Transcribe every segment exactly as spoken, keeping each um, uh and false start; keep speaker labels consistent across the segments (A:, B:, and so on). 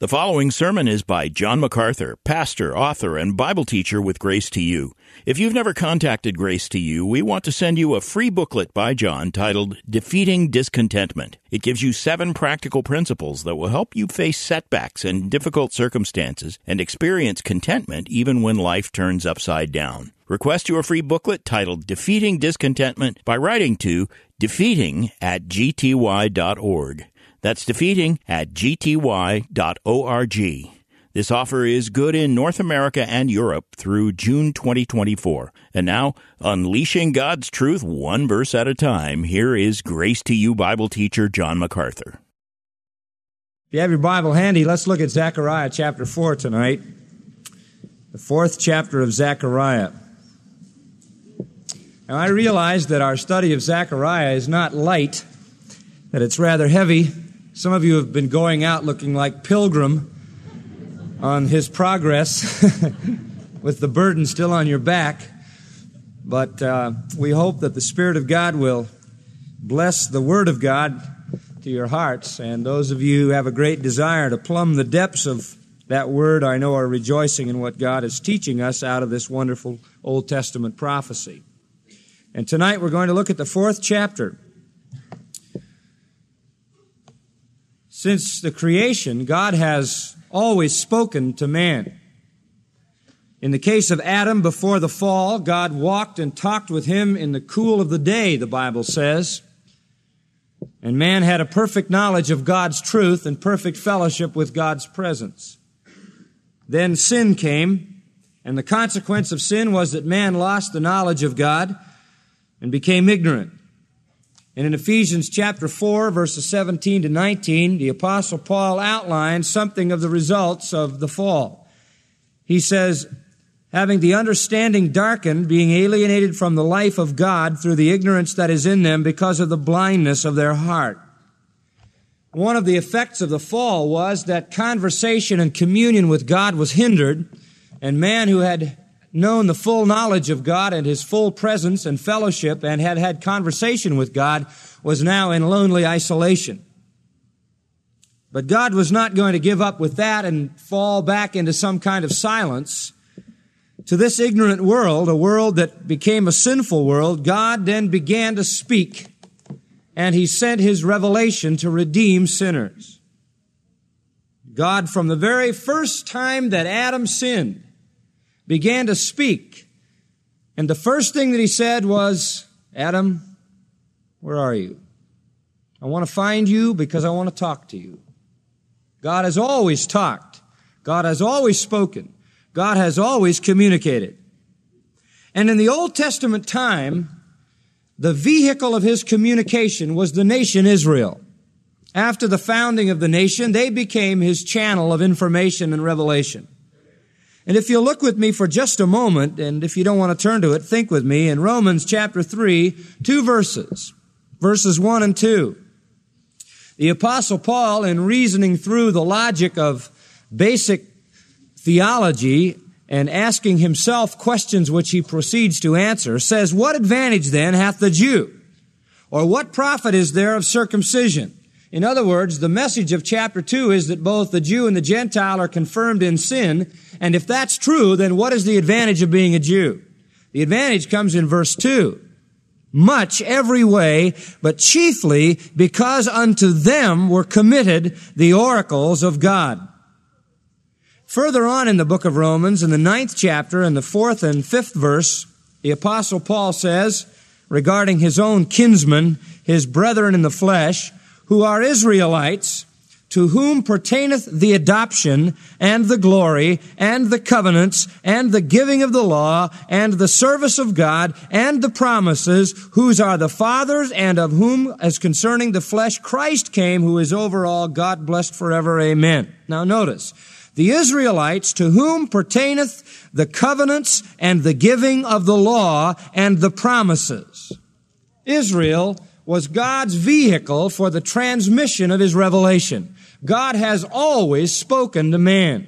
A: The following sermon is by John MacArthur, pastor, author, and Bible teacher with Grace to You. If you've never contacted Grace to You, we want to send you a free booklet by John titled Defeating Discontentment. It gives you seven practical principles that will help you face setbacks and difficult circumstances and experience contentment even when life turns upside down. Request your free booklet titled Defeating Discontentment by writing to defeating at g t y dot org. That's defeating at g t y dot org. This offer is good in North America and Europe through June twenty twenty-four. And now, unleashing God's truth one verse at a time, here is Grace to You Bible teacher John MacArthur.
B: If you have your Bible handy, let's look at Zechariah chapter four tonight. The fourth chapter of Zechariah. Now, I realize that our study of Zechariah is not light, that it's rather heavy. Some of you have been going out looking like Pilgrim on his progress with the burden still on your back. But uh, we hope that the Spirit of God will bless the Word of God to your hearts. And those of you who have a great desire to plumb the depths of that Word, I know are rejoicing in what God is teaching us out of this wonderful Old Testament prophecy. And tonight we're going to look at the fourth chapter. Since the creation, God has always spoken to man. In the case of Adam before the fall, God walked and talked with him in the cool of the day, the Bible says. And man had a perfect knowledge of God's truth and perfect fellowship with God's presence. Then sin came, and the consequence of sin was that man lost the knowledge of God and became ignorant. And in Ephesians chapter four, verses seventeen to nineteen, the Apostle Paul outlines something of the results of the fall. He says, having the understanding darkened, being alienated from the life of God through the ignorance that is in them because of the blindness of their heart. One of the effects of the fall was that conversation and communion with God was hindered, and man who had known the full knowledge of God and His full presence and fellowship and had had conversation with God was now in lonely isolation. But God was not going to give up with that and fall back into some kind of silence. To this ignorant world, a world that became a sinful world, God then began to speak, and He sent His revelation to redeem sinners. God, from the very first time that Adam sinned, began to speak. And the first thing that He said was, Adam, where are you? I want to find you because I want to talk to you. God has always talked. God has always spoken. God has always communicated. And in the Old Testament time, the vehicle of His communication was the nation Israel. After the founding of the nation, they became His channel of information and revelation. And if you'll look with me for just a moment, and if you don't want to turn to it, think with me in Romans chapter three, two verses, verses one and two. The Apostle Paul, in reasoning through the logic of basic theology and asking himself questions which he proceeds to answer, says, what advantage then hath the Jew? Or what profit is there of circumcision? In other words, the message of chapter two is that both the Jew and the Gentile are confirmed in sin. And if that's true, then what is the advantage of being a Jew? The advantage comes in verse two. Much every way, but chiefly because unto them were committed the oracles of God. Further on in the book of Romans, in the ninth chapter, in the fourth and fifth verse, the Apostle Paul says, regarding his own kinsmen, his brethren in the flesh, who are Israelites, to whom pertaineth the adoption and the glory and the covenants and the giving of the law and the service of God and the promises, whose are the fathers, and of whom, as concerning the flesh, Christ came, who is over all, God blessed forever. Amen. Now notice, the Israelites, to whom pertaineth the covenants and the giving of the law and the promises. Israel was God's vehicle for the transmission of His revelation. God has always spoken to man.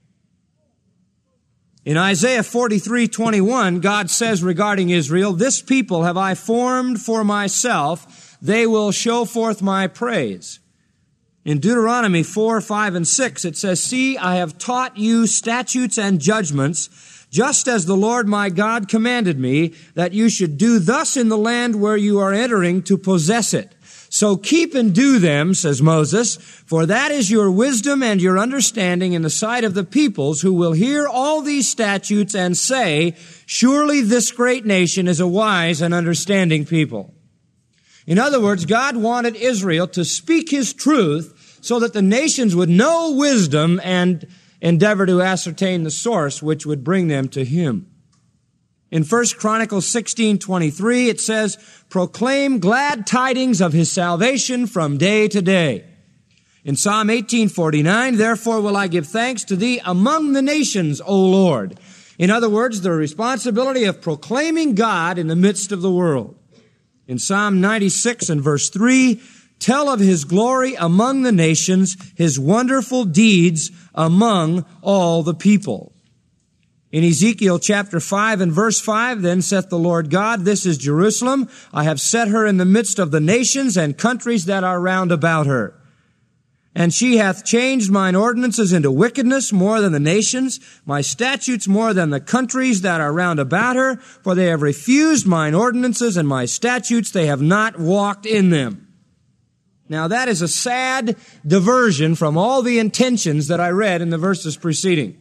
B: In Isaiah forty-three twenty-one, God says regarding Israel, this people have I formed for myself, they will show forth my praise. In Deuteronomy four, five, and six, it says, "See, I have taught you statutes and judgments, just as the Lord my God commanded me, that you should do thus in the land where you are entering to possess it. So keep and do them," says Moses, "for that is your wisdom and your understanding in the sight of the peoples, who will hear all these statutes and say, surely this great nation is a wise and understanding people." In other words, God wanted Israel to speak His truth so that the nations would know wisdom and endeavor to ascertain the source which would bring them to Him. In First Chronicles sixteen twenty-three, it says, "Proclaim glad tidings of His salvation from day to day." In Psalm eighteen forty-nine, "Therefore will I give thanks to Thee among the nations, O Lord." In other words, the responsibility of proclaiming God in the midst of the world. In Psalm ninety-six and verse three, "Tell of His glory among the nations, His wonderful deeds among all the people." In Ezekiel chapter five and verse five, "Then saith the Lord God, This is Jerusalem. I have set her in the midst of the nations and countries that are round about her. And she hath changed mine ordinances into wickedness more than the nations, my statutes more than the countries that are round about her, for they have refused mine ordinances and my statutes, they have not walked in them." Now that is a sad diversion from all the intentions that I read in the verses preceding.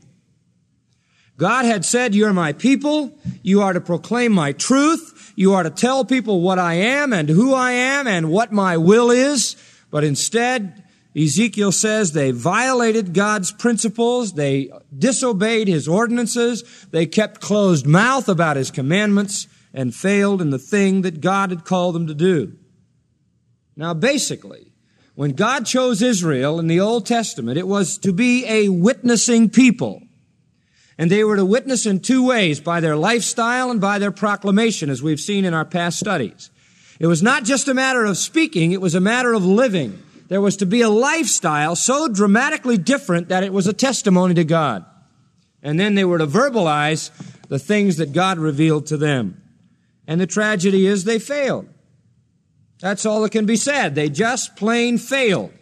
B: God had said, "You're my people. You are to proclaim my truth. You are to tell people what I am and who I am and what my will is." But instead, Ezekiel says they violated God's principles. They disobeyed His ordinances. They kept closed mouth about His commandments and failed in the thing that God had called them to do. Now, basically, when God chose Israel in the Old Testament, it was to be a witnessing people. And they were to witness in two ways, by their lifestyle and by their proclamation, as we've seen in our past studies. It was not just a matter of speaking, it was a matter of living. There was to be a lifestyle so dramatically different that it was a testimony to God. And then they were to verbalize the things that God revealed to them. And the tragedy is they failed. That's all that can be said. They just plain failed.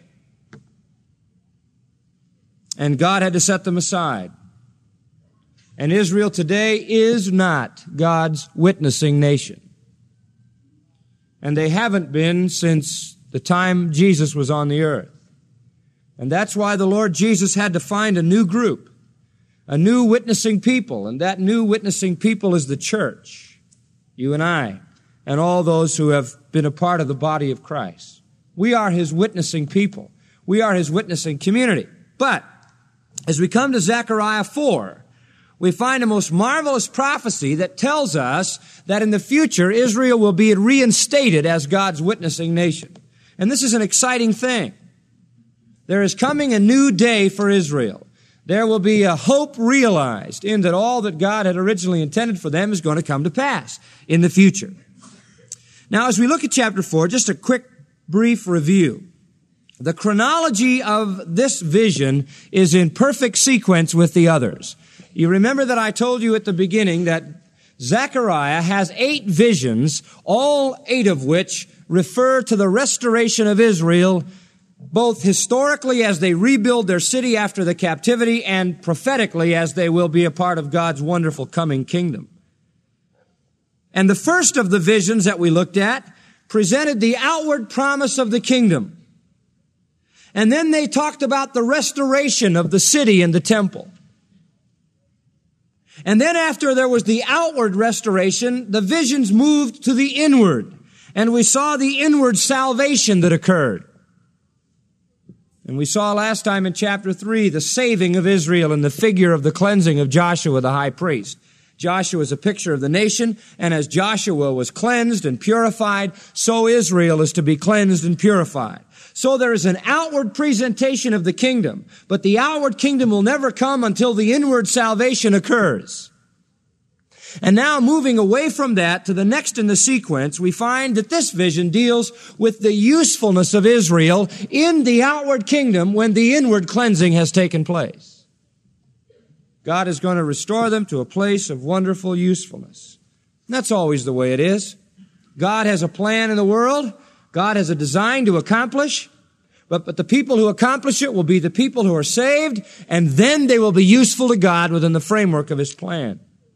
B: And God had to set them aside. And Israel today is not God's witnessing nation. And they haven't been since the time Jesus was on the earth. And that's why the Lord Jesus had to find a new group, a new witnessing people. And that new witnessing people is the church, you and I, and all those who have been a part of the body of Christ. We are His witnessing people. We are His witnessing community. But as we come to Zechariah four, we find a most marvelous prophecy that tells us that in the future Israel will be reinstated as God's witnessing nation. And this is an exciting thing. There is coming a new day for Israel. There will be a hope realized in that all that God had originally intended for them is going to come to pass in the future. Now, as we look at chapter four, just a quick, brief review. The chronology of this vision is in perfect sequence with the others. You remember that I told you at the beginning that Zechariah has eight visions, all eight of which refer to the restoration of Israel, both historically as they rebuild their city after the captivity and prophetically as they will be a part of God's wonderful coming kingdom. And the first of the visions that we looked at presented the outward promise of the kingdom. And then they talked about the restoration of the city and the temple. And then after there was the outward restoration, the visions moved to the inward. And we saw the inward salvation that occurred. And we saw last time in chapter three the saving of Israel in the figure of the cleansing of Joshua the high priest. Joshua is a picture of the nation, and as Joshua was cleansed and purified, so Israel is to be cleansed and purified. So there is an outward presentation of the kingdom, but the outward kingdom will never come until the inward salvation occurs. And now moving away from that to the next in the sequence, we find that this vision deals with the usefulness of Israel in the outward kingdom when the inward cleansing has taken place. God is going to restore them to a place of wonderful usefulness. And that's always the way it is. God has a plan in the world. God has a design to accomplish. But, but the people who accomplish it will be the people who are saved, and then they will be useful to God within the framework of His plan.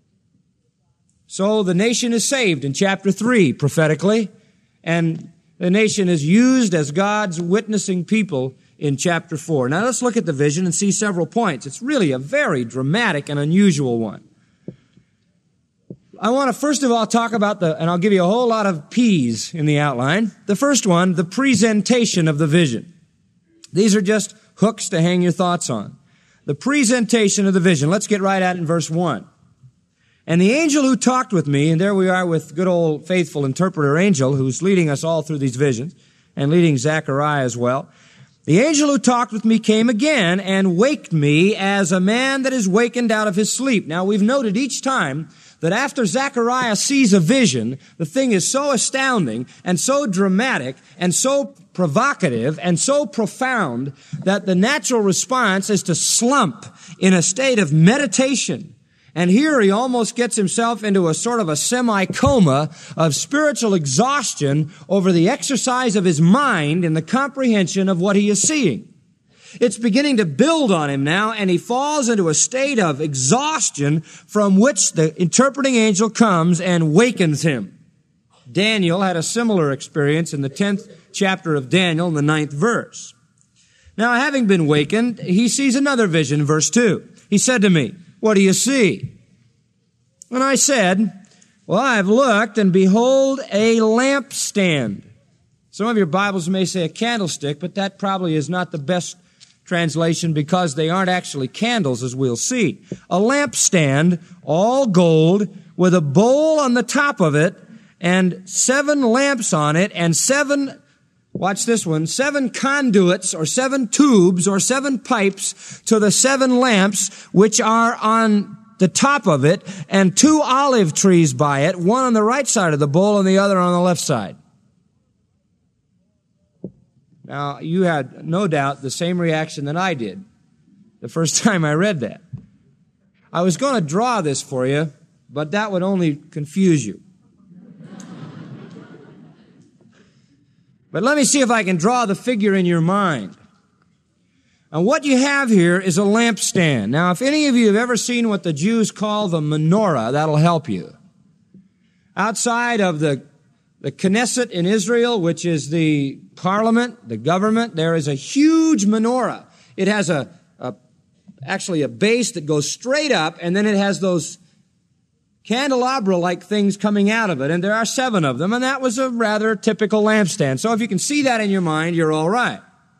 B: So the nation is saved in chapter three, prophetically, and the nation is used as God's witnessing people in chapter four. Now let's look at the vision and see several points. It's really a very dramatic and unusual one. I want to first of all talk about the, and I'll give you a whole lot of P's in the outline. The first one, the presentation of the vision. These are just hooks to hang your thoughts on. The presentation of the vision. Let's get right at it in verse one. And the angel who talked with me, and there we are with good old faithful interpreter angel who's leading us all through these visions and leading Zechariah as well. The angel who talked with me came again and waked me as a man that is wakened out of his sleep. Now we've noted each time that after Zechariah sees a vision, the thing is so astounding and so dramatic and so provocative and so profound that the natural response is to slump in a state of meditation. And here he almost gets himself into a sort of a semi-coma of spiritual exhaustion over the exercise of his mind in the comprehension of what he is seeing. It's beginning to build on him now, and he falls into a state of exhaustion from which the interpreting angel comes and wakens him. Daniel had a similar experience in the tenth chapter of Daniel in the ninth verse. Now, having been wakened, he sees another vision, verse two. He said to me, "What do you see?" And I said, "Well, I've looked, and behold, a lampstand." Some of your Bibles may say a candlestick, but that probably is not the best translation because they aren't actually candles, as we'll see. A lampstand, all gold, with a bowl on the top of it, and seven lamps on it, and seven, watch this one, seven conduits, or seven tubes, or seven pipes to the seven lamps, which are on the top of it, and two olive trees by it, one on the right side of the bowl and the other on the left side. Now, you had no doubt the same reaction that I did the first time I read that. I was going to draw this for you, but that would only confuse you. But let me see if I can draw the figure in your mind. And what you have here is a lampstand. Now, if any of you have ever seen what the Jews call the menorah, that'll help you. Outside of the The Knesset in Israel, which is the parliament, the government, there is a huge menorah. It has a, a actually a base that goes straight up, and then it has those candelabra-like things coming out of it, and there are seven of them, and that was a rather typical lampstand. So if you can see that in your mind, you're all right.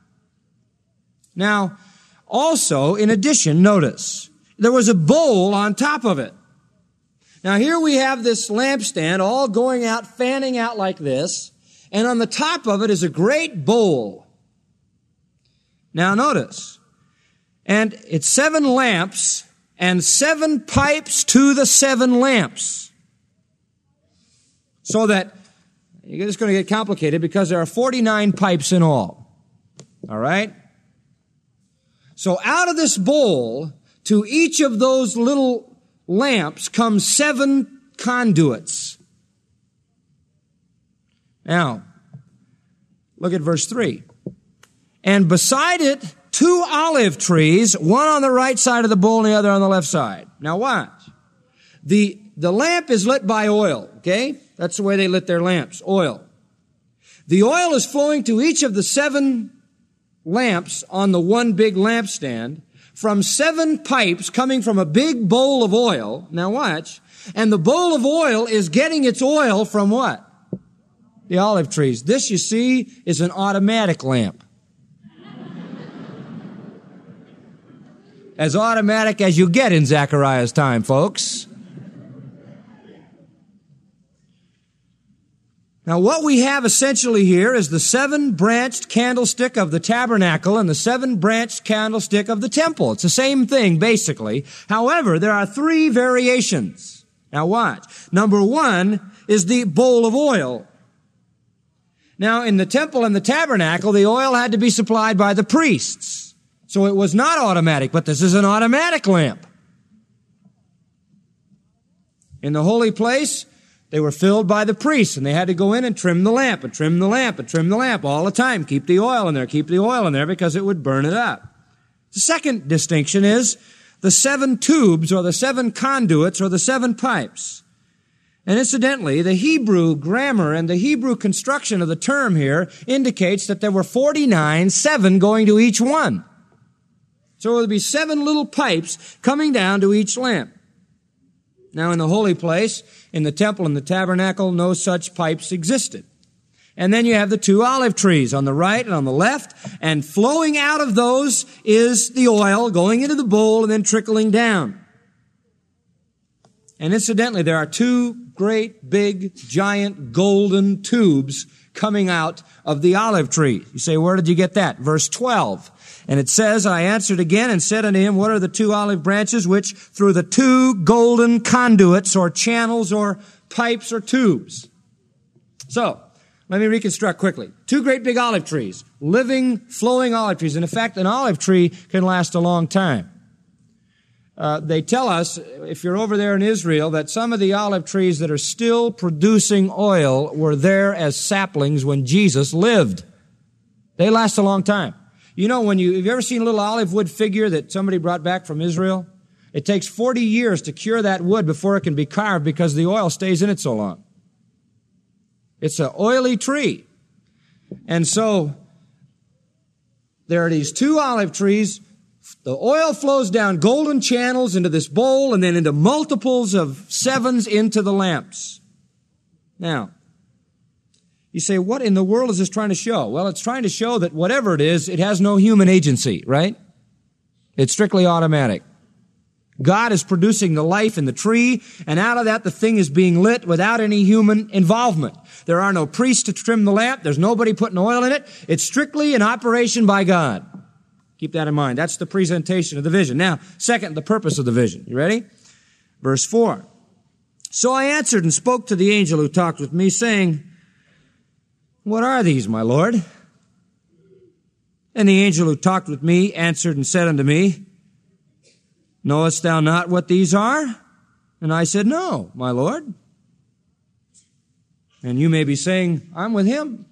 B: Now, also, in addition, notice, there was a bowl on top of it. Now here we have this lampstand all going out, fanning out like this, and on the top of it is a great bowl. Now notice, and it's seven lamps and seven pipes to the seven lamps. So that, it's going to get complicated because there are forty-nine pipes in all. All right? So out of this bowl, to each of those little lamps come seven conduits. Now, look at verse three. And beside it, two olive trees, one on the right side of the bowl and the other on the left side. Now watch. The, the lamp is lit by oil, okay? That's the way they lit their lamps, oil. The oil is flowing to each of the seven lamps on the one big lampstand from seven pipes coming from a big bowl of oil. Now watch. And the bowl of oil is getting its oil from what? The olive trees. This, you see, is an automatic lamp. As automatic as you get in Zechariah's time, folks. Now, what we have essentially here is the seven-branched candlestick of the tabernacle and the seven-branched candlestick of the temple. It's the same thing, basically. However, there are three variations. Now, watch. Number one is the bowl of oil. Now, in the temple and the tabernacle, the oil had to be supplied by the priests. So it was not automatic, but this is an automatic lamp. In the holy place, They were filled by the priests, and they had to go in and trim the lamp, and trim the lamp, and trim the lamp all the time. Keep the oil in there, keep the oil in there, because it would burn it up. The second distinction is the seven tubes, or the seven conduits, or the seven pipes. And incidentally, the Hebrew grammar and the Hebrew construction of the term here indicates that there were forty-nine, seven going to each one. So there would be seven little pipes coming down to each lamp. Now in the holy place, in the temple and the tabernacle, no such pipes existed. And then you have the two olive trees on the right and on the left, and flowing out of those is the oil going into the bowl and then trickling down. And incidentally, there are two great, big, giant, golden tubes coming out of the olive tree. You say, where did you get that? Verse twelve. And it says, I answered again and said unto him, what are the two olive branches which through the two golden conduits or channels or pipes or tubes? So, let me reconstruct quickly. Two great big olive trees, living, flowing olive trees. And in fact, an olive tree can last a long time. Uh, they tell us, if you're over there in Israel, that some of the olive trees that are still producing oil were there as saplings when Jesus lived. They last a long time. You know, when you, have you ever seen a little olive wood figure that somebody brought back from Israel? It takes forty years to cure that wood before it can be carved because the oil stays in it so long. It's an oily tree. And so, there are these two olive trees. The oil flows down golden channels into this bowl and then into multiples of sevens into the lamps. Now, you say, what in the world is this trying to show? Well, it's trying to show that whatever it is, it has no human agency, right? It's strictly automatic. God is producing the life in the tree, and out of that the thing is being lit without any human involvement. There are no priests to trim the lamp. There's nobody putting oil in it. It's strictly an operation by God. Keep that in mind. That's the presentation of the vision. Now, second, the purpose of the vision. You ready? Verse four. So I answered and spoke to the angel who talked with me, saying, what are these, my Lord? And the angel who talked with me answered and said unto me, knowest thou not what these are? And I said, no, my Lord. And you may be saying, I'm with him.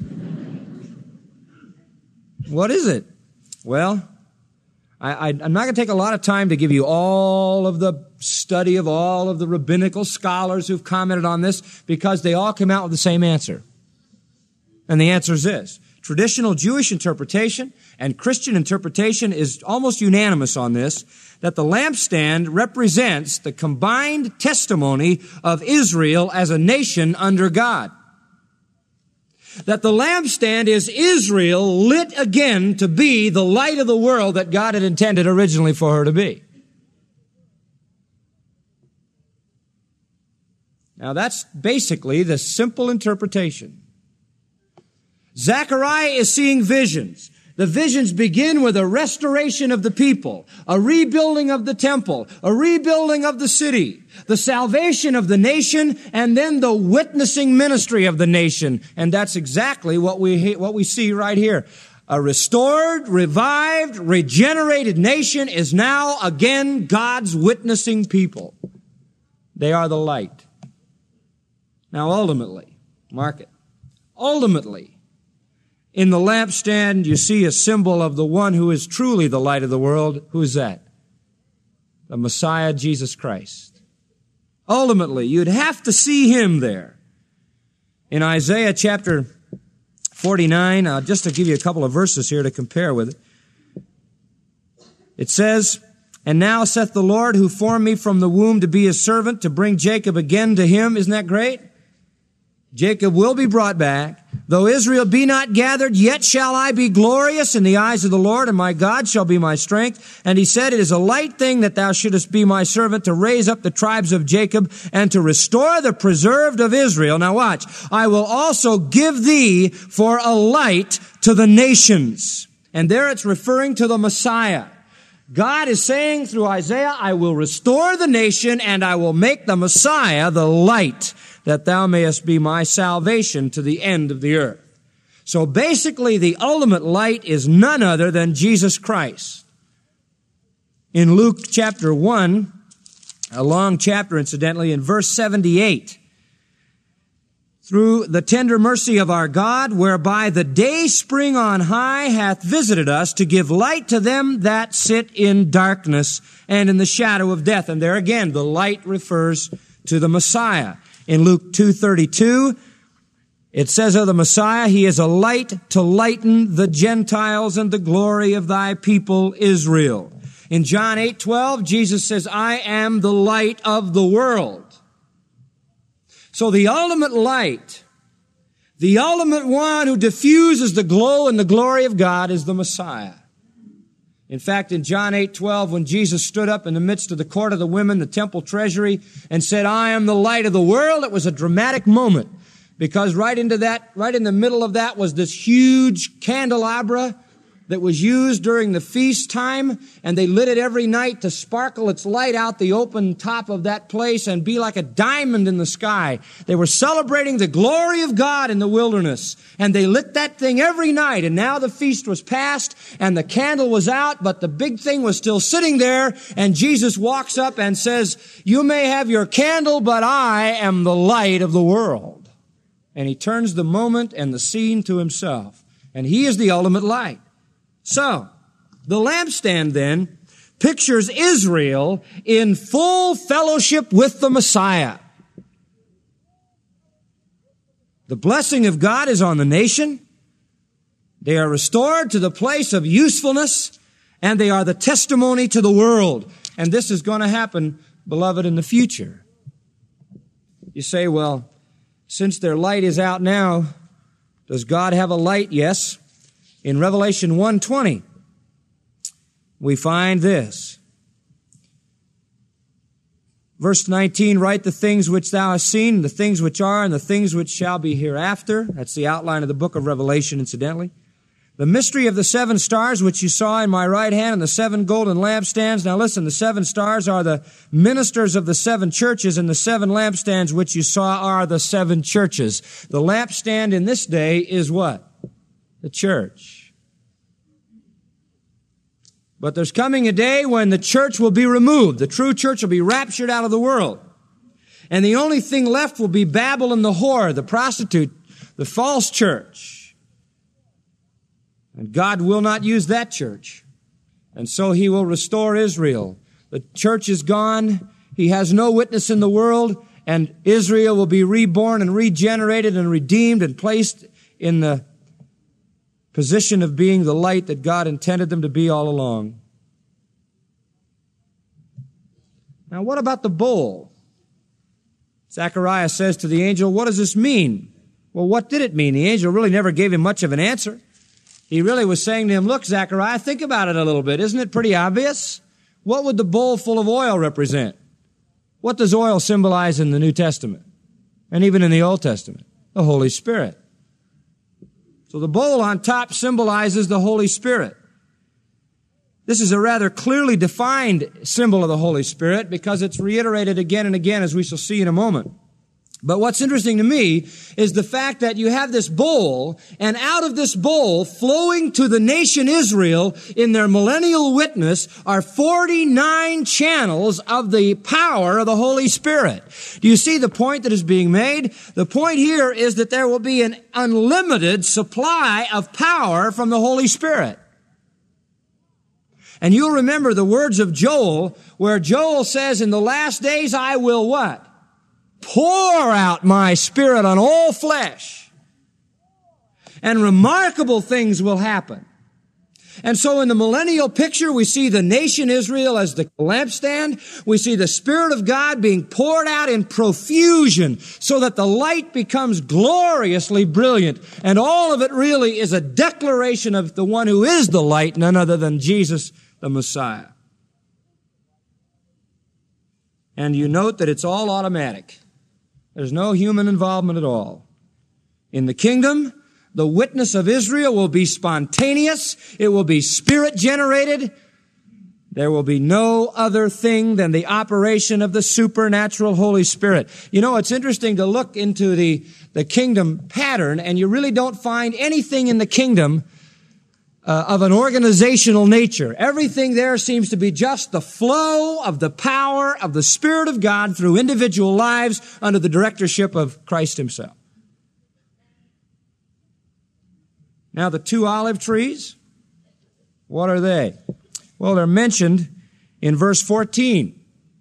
B: What is it? Well, I, I, I'm not going to take a lot of time to give you all of the study of all of the rabbinical scholars who've commented on this, because they all come out with the same answer. And the answer is this. Traditional Jewish interpretation and Christian interpretation is almost unanimous on this, that the lampstand represents the combined testimony of Israel as a nation under God. That the lampstand is Israel lit again to be the light of the world that God had intended originally for her to be. Now that's basically the simple interpretation. Zechariah is seeing visions. The visions begin with a restoration of the people, a rebuilding of the temple, a rebuilding of the city, the salvation of the nation, and then the witnessing ministry of the nation. And that's exactly what we, what we see right here. A restored, revived, regenerated nation is now again God's witnessing people. They are the light. Now ultimately, mark it, ultimately, in the lampstand, you see a symbol of the one who is truly the light of the world. Who is that? The Messiah, Jesus Christ. Ultimately, you'd have to see him there. In Isaiah chapter forty-nine, uh, just to give you a couple of verses here to compare with it, it says, and now saith the Lord who formed me from the womb to be his servant, to bring Jacob again to him. Isn't that great? Jacob will be brought back. Though Israel be not gathered, yet shall I be glorious in the eyes of the Lord, and my God shall be my strength. And he said, it is a light thing that thou shouldest be my servant to raise up the tribes of Jacob and to restore the preserved of Israel. Now watch. I will also give thee for a light to the nations. And there it's referring to the Messiah. God is saying through Isaiah, I will restore the nation and I will make the Messiah the light, that thou mayest be my salvation to the end of the earth. So basically, the ultimate light is none other than Jesus Christ. In Luke chapter one, a long chapter incidentally, in verse seventy-eight, through the tender mercy of our God, whereby the day spring on high hath visited us to give light to them that sit in darkness and in the shadow of death. And there again, the light refers to the Messiah. In Luke two thirty-two, it says of the Messiah, He is a light to lighten the Gentiles and the glory of thy people Israel. In John eight twelve, Jesus says, I am the light of the world. So the ultimate light, the ultimate one who diffuses the glow and the glory of God is the Messiah. In fact, in John eight twelve, when Jesus stood up in the midst of the court of the women, the temple treasury, and said, I am the light of the world, it was a dramatic moment. Because right into that, right in the middle of that was this huge candelabra that was used during the feast time, and they lit it every night to sparkle its light out the open top of that place and be like a diamond in the sky. They were celebrating the glory of God in the wilderness, and they lit that thing every night, and now the feast was past, and the candle was out, but the big thing was still sitting there, and Jesus walks up and says, you may have your candle, but I am the light of the world. And He turns the moment and the scene to Himself, and He is the ultimate light. So, the lampstand then pictures Israel in full fellowship with the Messiah. The blessing of God is on the nation. They are restored to the place of usefulness, and they are the testimony to the world. And this is going to happen, beloved, in the future. You say, well, since their light is out now, does God have a light? Yes. In Revelation one twenty, we find this. Verse nineteen, write the things which thou hast seen, the things which are, and the things which shall be hereafter. That's the outline of the book of Revelation, incidentally. The mystery of the seven stars which you saw in my right hand and the seven golden lampstands. Now listen, the seven stars are the ministers of the seven churches, and the seven lampstands which you saw are the seven churches. The lampstand in this day is what? The church. But there's coming a day when the church will be removed. The true church will be raptured out of the world. And the only thing left will be Babylon the whore, the prostitute, the false church. And God will not use that church. And so He will restore Israel. The church is gone. He has no witness in the world. And Israel will be reborn and regenerated and redeemed and placed in the position of being the light that God intended them to be all along. Now, what about the bowl? Zechariah says to the angel, what does this mean? Well, what did it mean? The angel really never gave him much of an answer. He really was saying to him, look, Zechariah, think about it a little bit. Isn't it pretty obvious? What would the bowl full of oil represent? What does oil symbolize in the New Testament? And even in the Old Testament? The Holy Spirit. So the bowl on top symbolizes the Holy Spirit. This is a rather clearly defined symbol of the Holy Spirit because it's reiterated again and again, as we shall see in a moment. But what's interesting to me is the fact that you have this bowl, and out of this bowl, flowing to the nation Israel in their millennial witness, are forty-nine channels of the power of the Holy Spirit. Do you see the point that is being made? The point here is that there will be an unlimited supply of power from the Holy Spirit. And you'll remember the words of Joel, where Joel says, in the last days I will what? Pour out my Spirit on all flesh. And remarkable things will happen. And so in the millennial picture, we see the nation Israel as the lampstand. We see the Spirit of God being poured out in profusion so that the light becomes gloriously brilliant. And all of it really is a declaration of the one who is the light, none other than Jesus, the Messiah. And you note that it's all automatic. There's no human involvement at all. In the kingdom, the witness of Israel will be spontaneous. It will be Spirit-generated. There will be no other thing than the operation of the supernatural Holy Spirit. You know, it's interesting to look into the, the kingdom pattern, and you really don't find anything in the kingdom Uh, of an organizational nature. Everything there seems to be just the flow of the power of the Spirit of God through individual lives under the directorship of Christ Himself. Now the two olive trees, what are they? Well, they're mentioned in verse fourteen.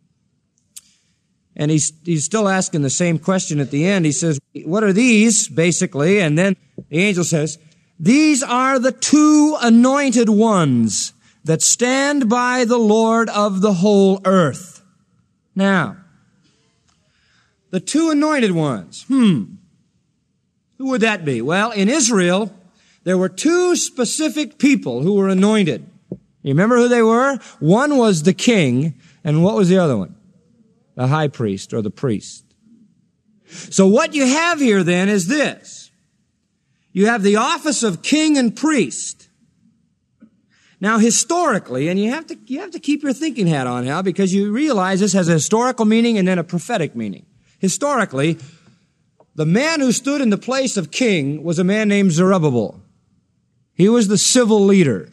B: And he's, he's still asking the same question at the end. He says, what are these, basically? And then the angel says, these are the two anointed ones that stand by the Lord of the whole earth. Now, the two anointed ones. Hmm. Who would that be? Well, in Israel, there were two specific people who were anointed. You remember who they were? One was the king, and what was the other one? The high priest or the priest. So what you have here then is this. You have the office of king and priest. Now historically, and you have to, you have to keep your thinking hat on now because you realize this has a historical meaning and then a prophetic meaning. Historically, the man who stood in the place of king was a man named Zerubbabel. He was the civil leader.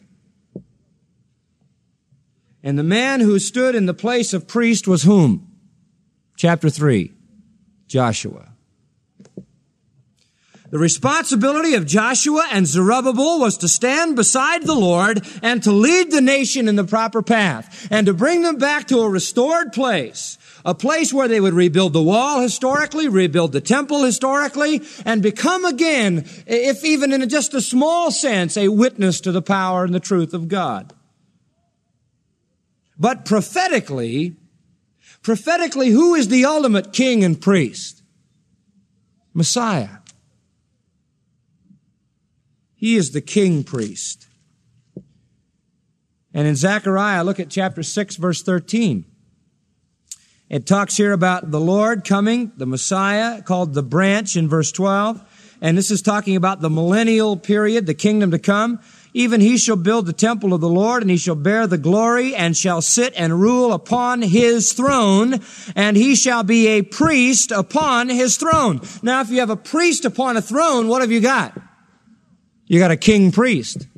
B: And the man who stood in the place of priest was whom? Chapter three, Joshua. The responsibility of Joshua and Zerubbabel was to stand beside the Lord and to lead the nation in the proper path and to bring them back to a restored place, a place where they would rebuild the wall historically, rebuild the temple historically, and become again, if even in just a small sense, a witness to the power and the truth of God. But prophetically, prophetically, who is the ultimate king and priest? Messiah. He is the king priest. And in Zechariah, look at chapter six, verse thirteen. It talks here about the Lord coming, the Messiah, called the branch in verse twelve. And this is talking about the millennial period, the kingdom to come. Even he shall build the temple of the Lord, and he shall bear the glory, and shall sit and rule upon his throne, and he shall be a priest upon his throne. Now, if you have a priest upon a throne, what have you got? You got a king priest.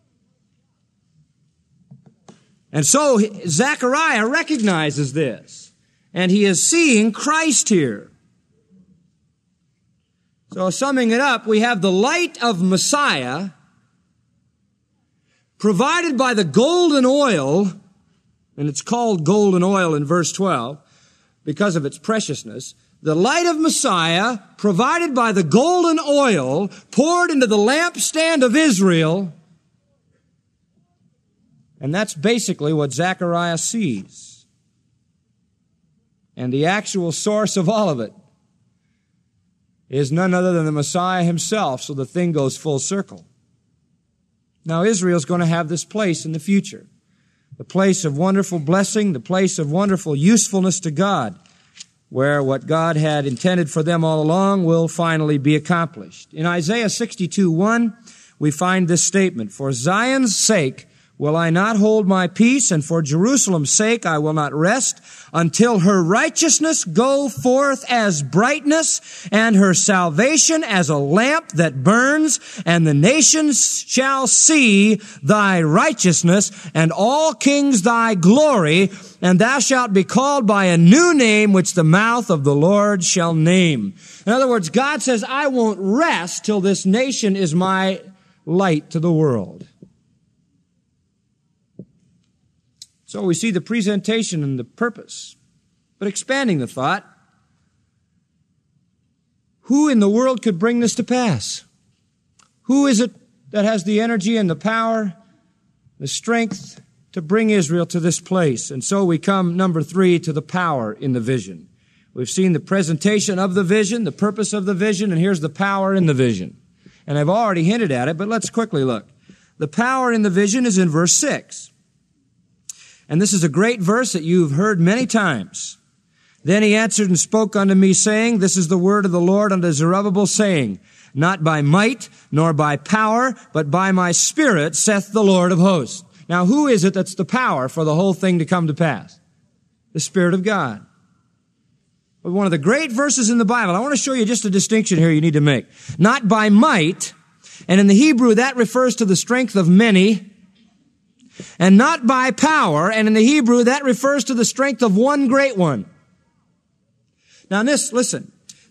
B: And so Zechariah recognizes this, and he is seeing Christ here. So summing it up, we have the light of Messiah provided by the golden oil, and it's called golden oil in verse twelve because of its preciousness. The light of Messiah provided by the golden oil poured into the lampstand of Israel. And that's basically what Zechariah sees. And the actual source of all of it is none other than the Messiah himself, so the thing goes full circle. Now Israel's going to have this place in the future. The place of wonderful blessing, the place of wonderful usefulness to God, where what God had intended for them all along will finally be accomplished. In Isaiah sixty-two one, we find this statement, "For Zion's sake will I not hold my peace, and for Jerusalem's sake I will not rest, until her righteousness go forth as brightness, and her salvation as a lamp that burns, and the nations shall see thy righteousness, and all kings thy glory, and thou shalt be called by a new name which the mouth of the Lord shall name." In other words, God says, I won't rest till this nation is my light to the world. So we see the presentation and the purpose. But expanding the thought, who in the world could bring this to pass? Who is it that has the energy and the power, the strength to bring Israel to this place? And so we come, number three, to the power in the vision. We've seen the presentation of the vision, the purpose of the vision, and here's the power in the vision. And I've already hinted at it, but let's quickly look. The power in the vision is in verse six. And this is a great verse that you've heard many times. Then he answered and spoke unto me, saying, This is the word of the Lord unto Zerubbabel, saying, Not by might, nor by power, but by my Spirit, saith the Lord of hosts. Now, who is it that's the power for the whole thing to come to pass? The Spirit of God. One of the great verses in the Bible. I want to show you just a distinction here you need to make. Not by might, and in the Hebrew that refers to the strength of many, and not by power, and in the Hebrew that refers to the strength of one great one. Now this, listen,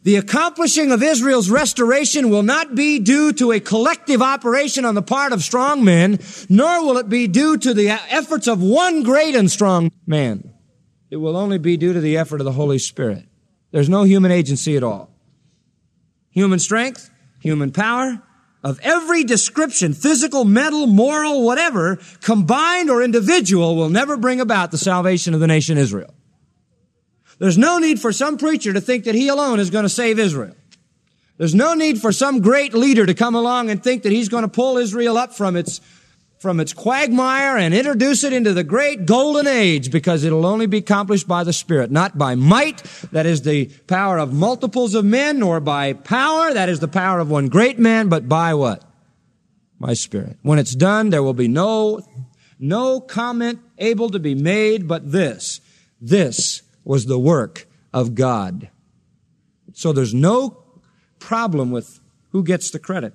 B: The accomplishing of Israel's restoration will not be due to a collective operation on the part of strong men, nor will it be due to the efforts of one great and strong man. It will only be due to the effort of the Holy Spirit. There's no human agency at all. Human strength, human power, of every description, physical, mental, moral, whatever, combined or individual, will never bring about the salvation of the nation Israel. There's no need for some preacher to think that he alone is going to save Israel. There's no need for some great leader to come along and think that he's going to pull Israel up from its, from its quagmire and introduce it into the great golden age, because it'll only be accomplished by the Spirit, not by might, that is the power of multiples of men, nor by power, that is the power of one great man, but by what? My Spirit. When it's done, there will be no, no comment able to be made but this. This was the work of God. So there's no problem with who gets the credit.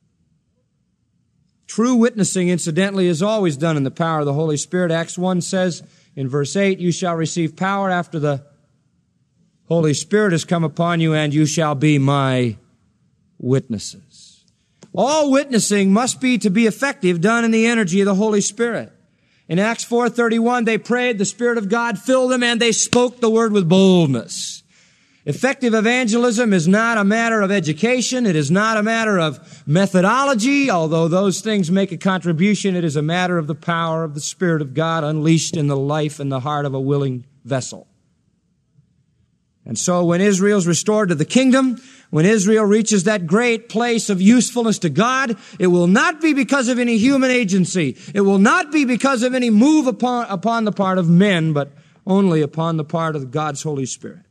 B: True witnessing, incidentally, is always done in the power of the Holy Spirit. Acts one says in verse eight, you shall receive power after the Holy Spirit has come upon you, and you shall be my witnesses. All witnessing must be, to be effective, done in the energy of the Holy Spirit. In Acts four thirty-one, they prayed, the Spirit of God filled them, and they spoke the word with boldness. Effective evangelism is not a matter of education. It is not a matter of methodology, although those things make a contribution. It is a matter of the power of the Spirit of God unleashed in the life and the heart of a willing vessel. And so when Israel is restored to the kingdom, when Israel reaches that great place of usefulness to God, it will not be because of any human agency. It will not be because of any move upon, upon the part of men, but only upon the part of God's Holy Spirit.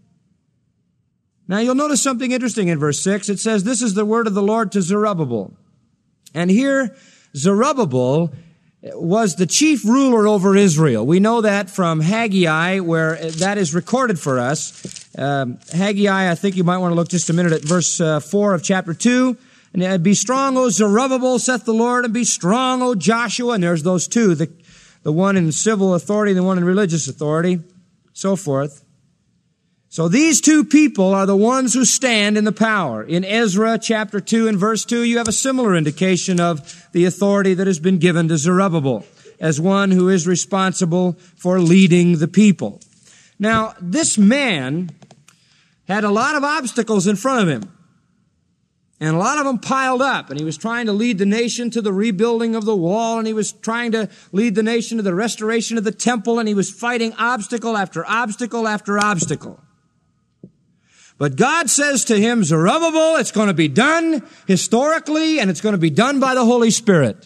B: Now you'll notice something interesting in verse six. It says, this is the word of the Lord to Zerubbabel. And here, Zerubbabel was the chief ruler over Israel. We know that from Haggai, where that is recorded for us. Um, Haggai, I think you might want to look just a minute at verse uh, four of chapter two. And uh, be strong, O Zerubbabel, saith the Lord, and be strong, O Joshua. And there's those two, the, the one in civil authority and the one in religious authority, so forth. So these two people are the ones who stand in the power. In Ezra chapter two and verse two, you have a similar indication of the authority that has been given to Zerubbabel as one who is responsible for leading the people. Now, this man had a lot of obstacles in front of him, and a lot of them piled up, and he was trying to lead the nation to the rebuilding of the wall, and he was trying to lead the nation to the restoration of the temple, and he was fighting obstacle after obstacle after obstacle. But God says to him, Zerubbabel, it's going to be done historically, and it's going to be done by the Holy Spirit.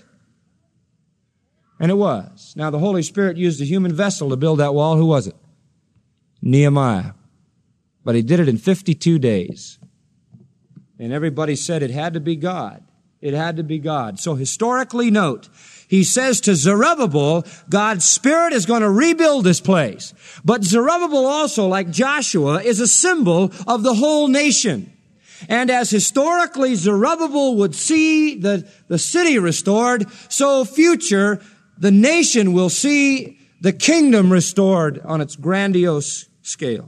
B: And it was. Now, the Holy Spirit used a human vessel to build that wall. Who was it? Nehemiah. But he did it in fifty-two days. And everybody said it had to be God. It had to be God. So historically note, he says to Zerubbabel, God's Spirit is going to rebuild this place. But Zerubbabel also, like Joshua, is a symbol of the whole nation. And as historically Zerubbabel would see the, the city restored, so future the nation will see the kingdom restored on its grandiose scale.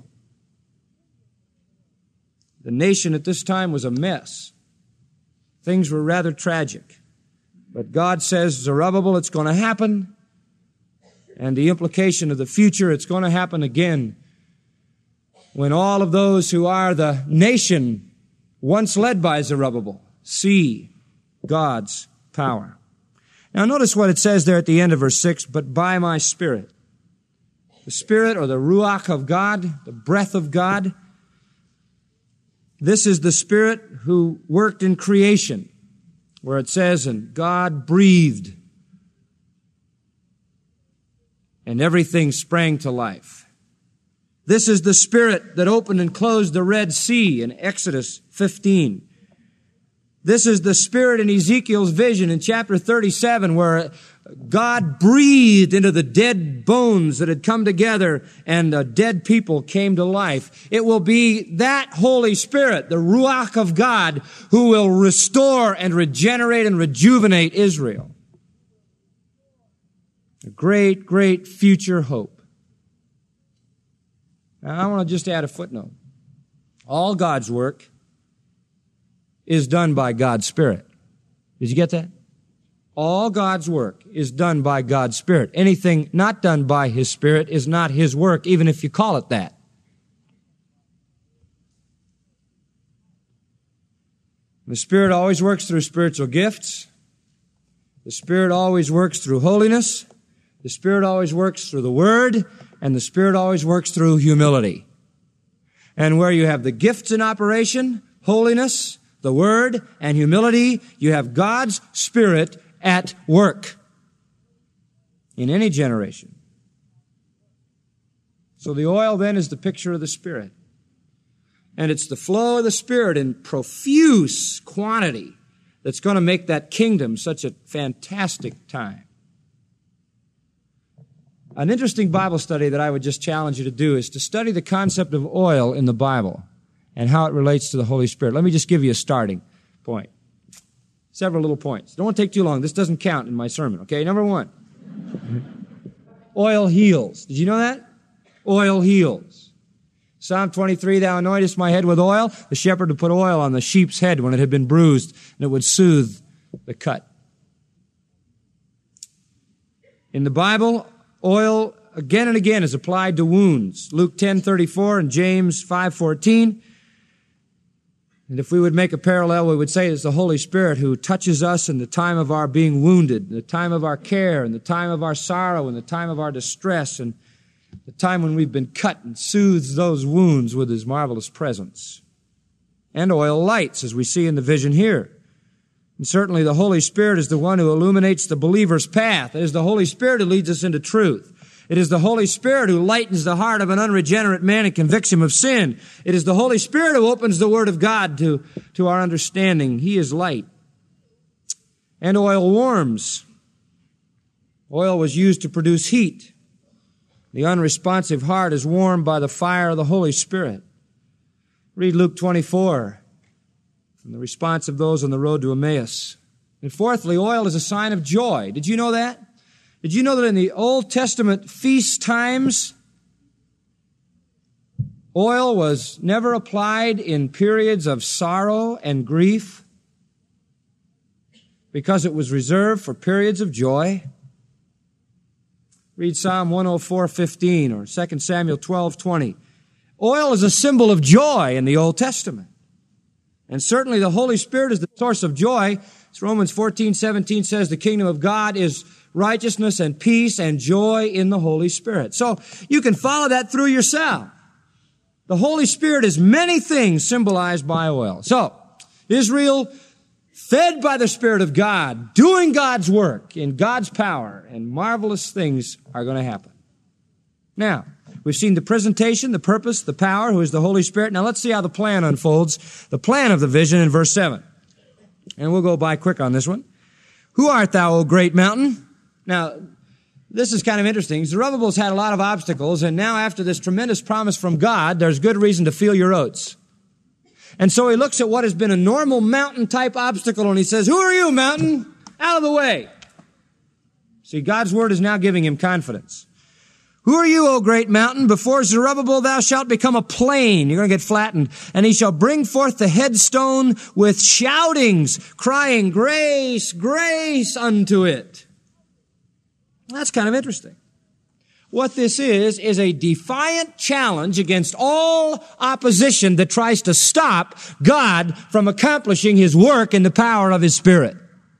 B: The nation at this time was a mess. Things were rather tragic. But God says, Zerubbabel, it's going to happen. And the implication of the future, it's going to happen again when all of those who are the nation once led by Zerubbabel see God's power. Now notice what it says there at the end of verse six, but by my Spirit. The Spirit, or the Ruach of God, the breath of God. This is the Spirit who worked in creation, where it says, and God breathed, and everything sprang to life. This is the Spirit that opened and closed the Red Sea in Exodus fifteen. This is the Spirit in Ezekiel's vision in chapter thirty-seven, where God breathed into the dead bones that had come together, and the dead people came to life. It will be that Holy Spirit, the Ruach of God, who will restore and regenerate and rejuvenate Israel. A great, great future hope. Now, I want to just add a footnote. All God's work is done by God's Spirit. Did you get that? All God's work is done by God's Spirit. Anything not done by His Spirit is not His work, even if you call it that. The Spirit always works through spiritual gifts. The Spirit always works through holiness. The Spirit always works through the Word. And the Spirit always works through humility. And where you have the gifts in operation, holiness, the Word, and humility, you have God's Spirit at work in any generation. So the oil then is the picture of the Spirit. And it's the flow of the Spirit in profuse quantity that's going to make that kingdom such a fantastic time. An interesting Bible study that I would just challenge you to do is to study the concept of oil in the Bible and how it relates to the Holy Spirit. Let me just give you a starting point. Several little points. Don't want to take too long. This doesn't count in my sermon, okay? Number one, oil heals. Did you know that? Oil heals. Psalm twenty-three, thou anointest my head with oil. The shepherd would put oil on the sheep's head when it had been bruised, and it would soothe the cut. In the Bible, oil again and again is applied to wounds. Luke ten thirty-four and James five fourteen. And if we would make a parallel, we would say it's the Holy Spirit who touches us in the time of our being wounded, in the time of our care, in the time of our sorrow, in the time of our distress, and the time when we've been cut, and soothes those wounds with His marvelous presence. And oil lights, as we see in the vision here. And certainly the Holy Spirit is the one who illuminates the believer's path. It is the Holy Spirit who leads us into truth. It is the Holy Spirit who lightens the heart of an unregenerate man and convicts him of sin. It is the Holy Spirit who opens the Word of God to, to our understanding. He is light. And oil warms. Oil was used to produce heat. The unresponsive heart is warmed by the fire of the Holy Spirit. Read Luke twenty-four from the response of those on the road to Emmaus. And fourthly, oil is a sign of joy. Did you know that? Did you know that in the Old Testament feast times, oil was never applied in periods of sorrow and grief because it was reserved for periods of joy? Read Psalm one oh four fifteen or Second Samuel twelve twenty. Oil is a symbol of joy in the Old Testament. And certainly the Holy Spirit is the source of joy. As Romans fourteen seventeen says, the kingdom of God is righteousness and peace and joy in the Holy Spirit. So you can follow that through yourself. The Holy Spirit is many things symbolized by oil. So Israel, fed by the Spirit of God, doing God's work in God's power, and marvelous things are going to happen. Now, we've seen the presentation, the purpose, the power, who is the Holy Spirit. Now let's see how the plan unfolds. The plan of the vision in verse seven. And we'll go by quick on this one. Who art thou, O great mountain? Now, this is kind of interesting. Zerubbabel's had a lot of obstacles, and now after this tremendous promise from God, there's good reason to feel your oats. And so he looks at what has been a normal mountain-type obstacle, and he says, who are you, mountain? Out of the way. See, God's word is now giving him confidence. Who are you, O great mountain? Before Zerubbabel thou shalt become a plain. You're going to get flattened. And he shall bring forth the headstone with shoutings, crying, grace, grace unto it. That's kind of interesting. What this is, is a defiant challenge against all opposition that tries to stop God from accomplishing His work in the power of His Spirit.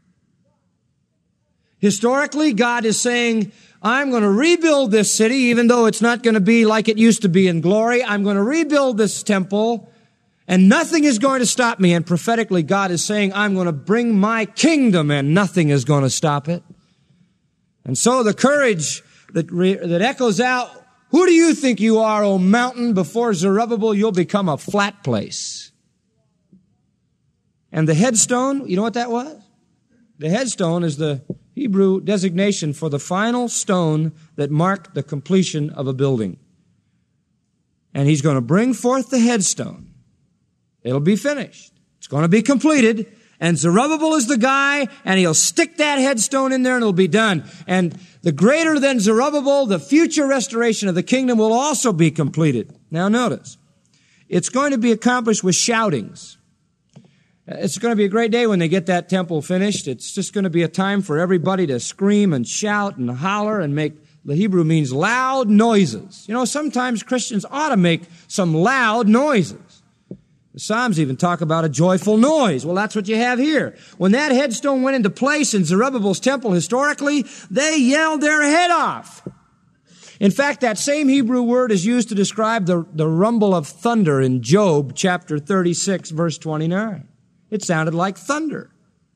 B: Historically, God is saying, I'm going to rebuild this city, even though it's not going to be like it used to be in glory. I'm going to rebuild this temple, and nothing is going to stop me. And prophetically, God is saying, I'm going to bring my kingdom, and nothing is going to stop it. And so the courage that, re- that echoes out, who do you think you are, O mountain? Before Zerubbabel, you'll become a flat place. And the headstone, you know what that was? The headstone is the Hebrew designation for the final stone that marked the completion of a building. And he's going to bring forth the headstone. It'll be finished. It's going to be completed. And Zerubbabel is the guy, and he'll stick that headstone in there and it'll be done. And the greater than Zerubbabel, the future restoration of the kingdom will also be completed. Now notice, It's going to be accomplished with shoutings. It's going to be a great day when they get that temple finished. It's just going to be a time for everybody to scream and shout and holler and make, the Hebrew means loud noises. You know, sometimes Christians ought to make some loud noises. The Psalms even talk about a joyful noise. Well, that's what you have here. When that headstone went into place in Zerubbabel's temple historically, they yelled their head off. In fact, that same Hebrew word is used to describe the, the rumble of thunder in Job chapter thirty-six, verse twenty-nine. It sounded like thunder.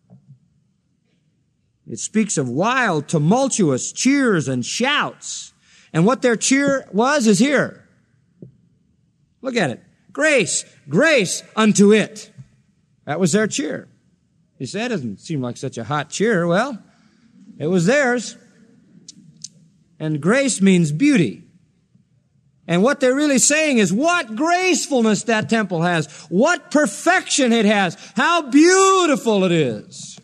B: It speaks of wild, tumultuous cheers and shouts. And what their cheer was is here. Look at it. Grace, grace unto it. That was their cheer. You say, that doesn't seem like such a hot cheer. Well, it was theirs. And grace means beauty. And what they're really saying is what gracefulness that temple has, what perfection it has, how beautiful it is.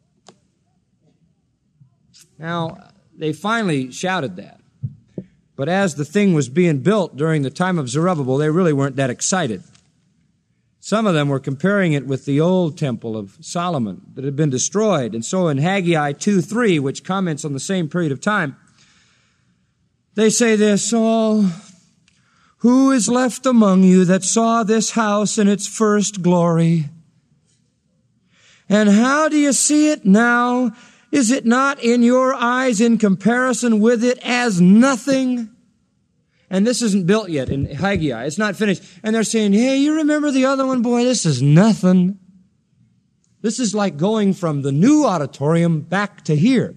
B: Now, they finally shouted that. But as the thing was being built during the time of Zerubbabel, they really weren't that excited. Some of them were comparing it with the old temple of Solomon that had been destroyed. And so in Haggai two three, which comments on the same period of time, they say this, oh, who is left among you that saw this house in its first glory? And how do you see it now? Is it not in your eyes in comparison with it as nothing? And this isn't built yet in Haggai. It's not finished. And they're saying, hey, you remember the other one? Boy, this is nothing. This is like going from the new auditorium back to here.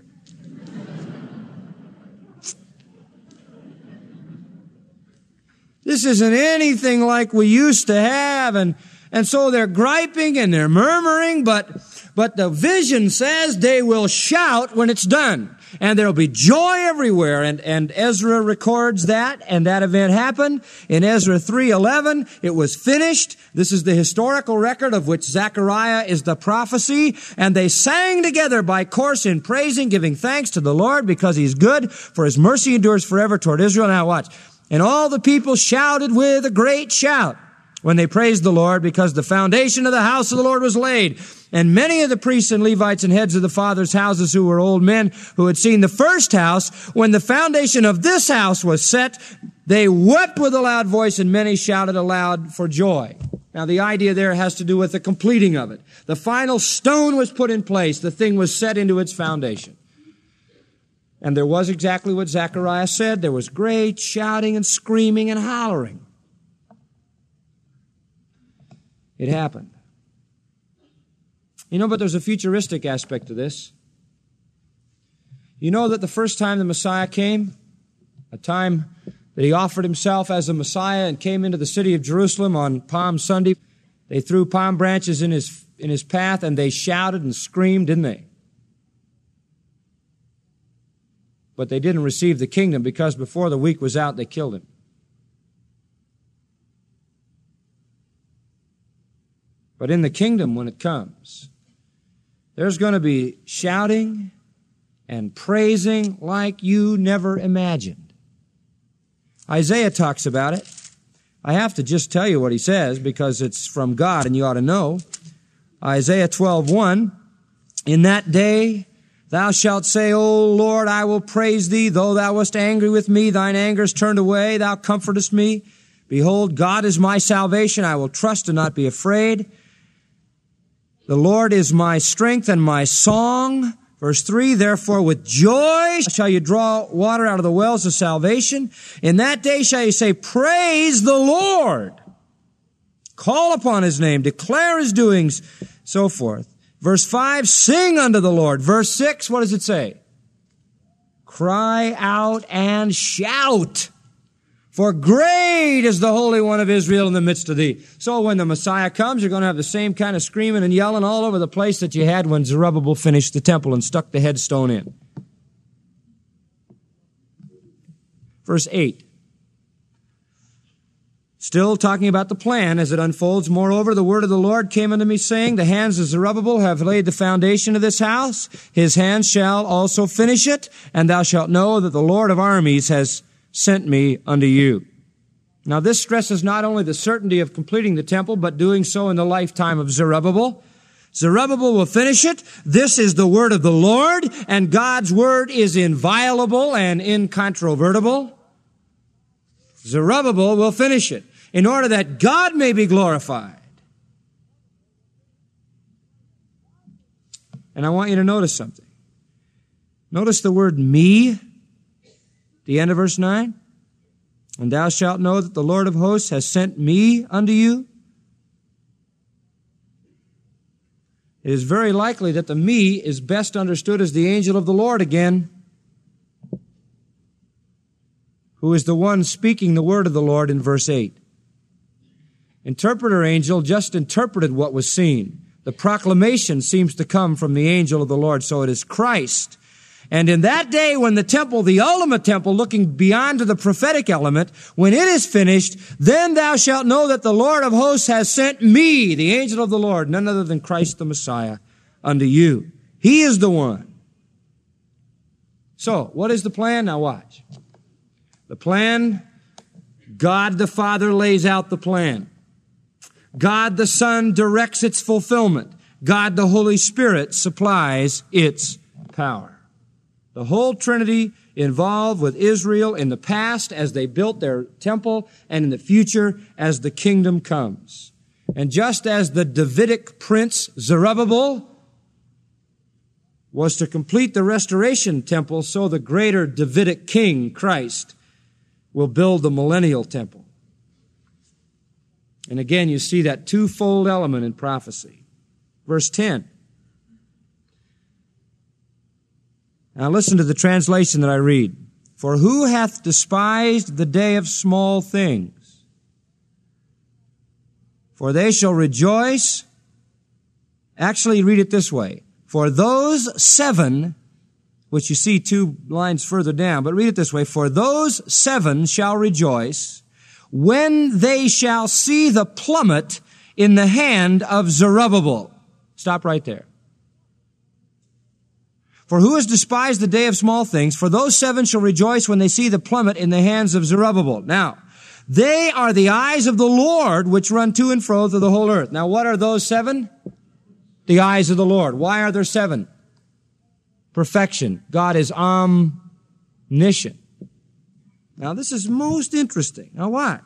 B: This isn't anything like we used to have. And, and so they're griping and they're murmuring, but, but the vision says they will shout when it's done. And there'll be joy everywhere. And, and Ezra records that, and that event happened. In Ezra three eleven, it was finished. This is the historical record of which Zechariah is the prophecy. And they sang together by course in praising, giving thanks to the Lord because He's good, for His mercy endures forever toward Israel. Now watch. And all the people shouted with a great shout when they praised the Lord, because the foundation of the house of the Lord was laid. And many of the priests and Levites and heads of the fathers' houses, who were old men, who had seen the first house, when the foundation of this house was set, they wept with a loud voice, and many shouted aloud for joy. Now the idea there has to do with the completing of it. The final stone was put in place. The thing was set into its foundation. And there was exactly what Zechariah said. There was great shouting and screaming and hollering. It happened. You know, but there's a futuristic aspect to this. You know that the first time the Messiah came, a time that He offered Himself as a Messiah and came into the city of Jerusalem on Palm Sunday, they threw palm branches in His, in His path and they shouted and screamed, didn't they? But they didn't receive the kingdom because before the week was out, they killed Him. But in the kingdom, when it comes, there's going to be shouting and praising like you never imagined. Isaiah talks about it. I have to just tell you what he says because it's from God and you ought to know. Isaiah twelve one, in that day thou shalt say, O Lord, I will praise Thee. Though Thou wast angry with me, Thine anger is turned away. Thou comfortest me. Behold, God is my salvation. I will trust and not be afraid. The Lord is my strength and my song. Verse three, therefore with joy shall you draw water out of the wells of salvation. In that day shall you say, praise the Lord. Call upon His name. Declare His doings. So forth. Verse five, sing unto the Lord. Verse six, what does it say? Cry out and shout. For great is the Holy One of Israel in the midst of thee. So when the Messiah comes, you're going to have the same kind of screaming and yelling all over the place that you had when Zerubbabel finished the temple and stuck the headstone in. Verse eight. Still talking about the plan as it unfolds. Moreover, the word of the Lord came unto me, saying, the hands of Zerubbabel have laid the foundation of this house. His hands shall also finish it, and thou shalt know that the Lord of armies has sent me unto you. Now, this stresses not only the certainty of completing the temple, but doing so in the lifetime of Zerubbabel. Zerubbabel will finish it. This is the word of the Lord, and God's word is inviolable and incontrovertible. Zerubbabel will finish it in order that God may be glorified. And I want you to notice something. Notice the word me, the end of verse nine. And thou shalt know that the Lord of hosts has sent me unto you. It is very likely that the me is best understood as the angel of the Lord again, who is the one speaking the word of the Lord in verse eight. Interpreter angel just interpreted what was seen. The proclamation seems to come from the angel of the Lord, so it is Christ. And in that day when the temple, the ultimate temple, looking beyond to the prophetic element, when it is finished, then thou shalt know that the Lord of hosts has sent me, the angel of the Lord, none other than Christ the Messiah, unto you. He is the one. So, what is the plan? Now watch. The plan, God the Father lays out the plan. God the Son directs its fulfillment. God the Holy Spirit supplies its power. The whole Trinity involved with Israel in the past as they built their temple and in the future as the kingdom comes. And just as the Davidic prince Zerubbabel was to complete the restoration temple, so the greater Davidic king, Christ, will build the millennial temple. And again, you see that twofold element in prophecy. Verse ten. Now listen to the translation that I read. For who hath despised the day of small things? For they shall rejoice. Actually, read it this way. For those seven, which you see two lines further down, but read it this way. For those seven shall rejoice when they shall see the plummet in the hand of Zerubbabel. Stop right there. For who has despised the day of small things? For those seven shall rejoice when they see the plummet in the hands of Zerubbabel. Now, they are the eyes of the Lord which run to and fro through the whole earth. Now, what are those seven? The eyes of the Lord. Why are there seven? Perfection. God is omniscient. Now, this is most interesting. Now, watch.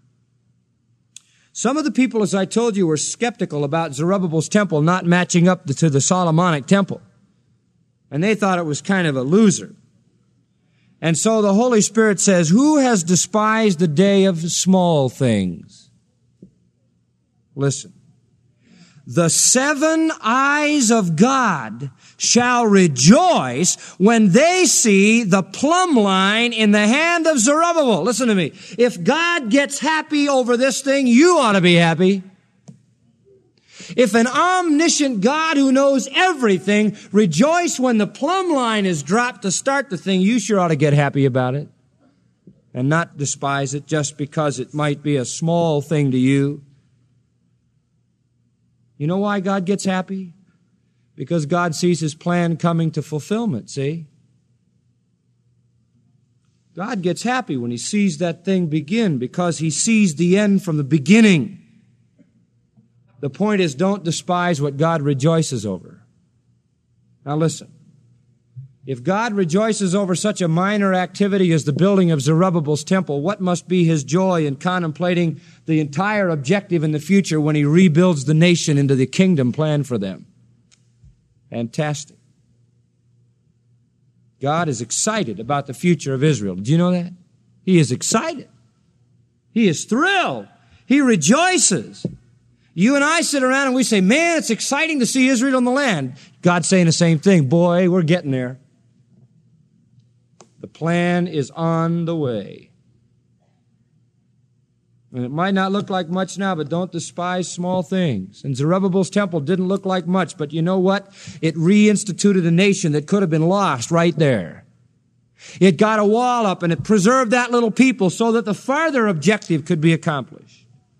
B: Some of the people, as I told you, were skeptical about Zerubbabel's temple not matching up to the Solomonic temple. And they thought it was kind of a loser. And so the Holy Spirit says, who has despised the day of small things? Listen. The seven eyes of God shall rejoice when they see the plumb line in the hand of Zerubbabel. Listen to me. If God gets happy over this thing, you ought to be happy. If an omniscient God who knows everything rejoice when the plumb line is dropped to start the thing, you sure ought to get happy about it and not despise it just because it might be a small thing to you. You know why God gets happy? Because God sees His plan coming to fulfillment, see? God gets happy when He sees that thing begin because He sees the end from the beginning. The point is, don't despise what God rejoices over. Now listen. If God rejoices over such a minor activity as the building of Zerubbabel's temple, what must be His joy in contemplating the entire objective in the future when He rebuilds the nation into the kingdom planned for them? Fantastic. God is excited about the future of Israel. Did you know that? He is excited. He is thrilled. He rejoices. You and I sit around and we say, man, it's exciting to see Israel in the land. God's saying the same thing. Boy, we're getting there. The plan is on the way. And it might not look like much now, but don't despise small things. And Zerubbabel's temple didn't look like much, but you know what? It reinstituted a nation that could have been lost right there. It got a wall up and it preserved that little people so that the farther objective could be accomplished.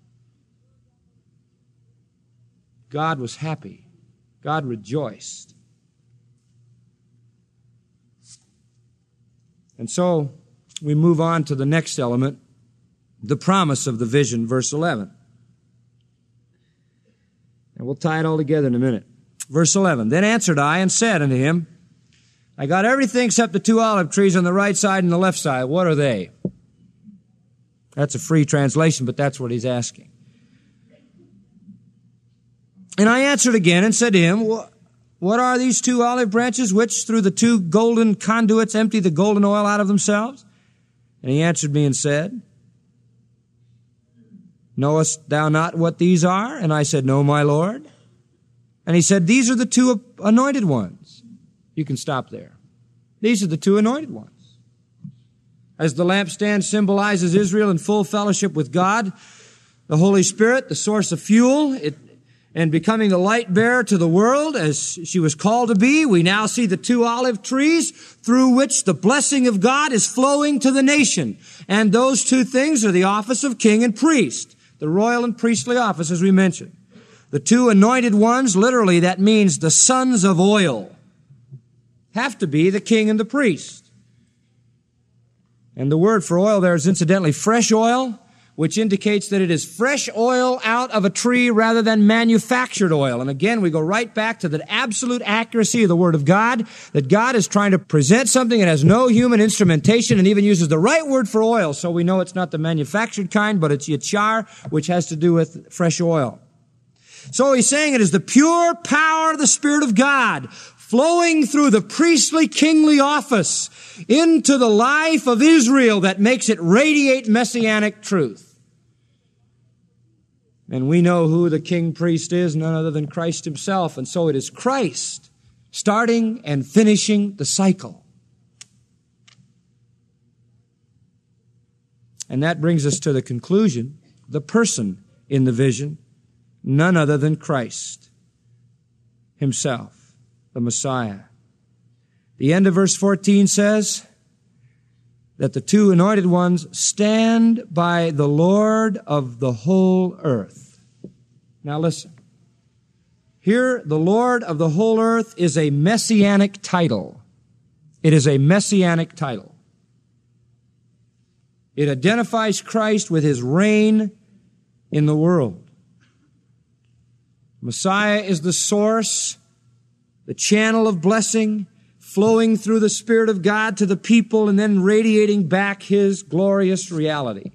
B: God was happy. God rejoiced. And so we move on to the next element. the promise of the vision, verse eleven. And we'll tie it all together in a minute. Verse eleven, then answered I and said unto him, I got everything except the two olive trees on the right side and the left side. What are they? That's a free translation, but that's what he's asking. And I answered again and said to him, what are these two olive branches which through the two golden conduits empty the golden oil out of themselves? And he answered me and said, knowest thou not what these are? And I said, no, my Lord. And he said, these are the two anointed ones. You can stop there. These are the two anointed ones. As the lampstand symbolizes Israel in full fellowship with God, the Holy Spirit, the source of fuel, it, and becoming the light bearer to the world as she was called to be, we now see the two olive trees through which the blessing of God is flowing to the nation. And those two things are the office of king and priest, the royal and priestly office, as we mentioned. The two anointed ones, literally, that means the sons of oil, have to be the king and the priest. And the word for oil there is incidentally fresh oil, which indicates that it is fresh oil out of a tree rather than manufactured oil. And again, we go right back to the absolute accuracy of the Word of God, that God is trying to present something that has no human instrumentation and even uses the right word for oil, so we know it's not the manufactured kind, but it's yachar, which has to do with fresh oil. So he's saying it is the pure power of the Spirit of God flowing through the priestly, kingly office into the life of Israel that makes it radiate messianic truth. And we know who the king priest is, none other than Christ himself. And so it is Christ starting and finishing the cycle. And that brings us to the conclusion, the person in the vision, none other than Christ himself, the Messiah. The end of verse fourteen says that the two anointed ones stand by the Lord of the whole earth. Now listen. Here, the Lord of the whole earth is a messianic title. It is a messianic title. It identifies Christ with his reign in the world. Messiah is the source, the channel of blessing, flowing through the Spirit of God to the people and then radiating back his glorious reality.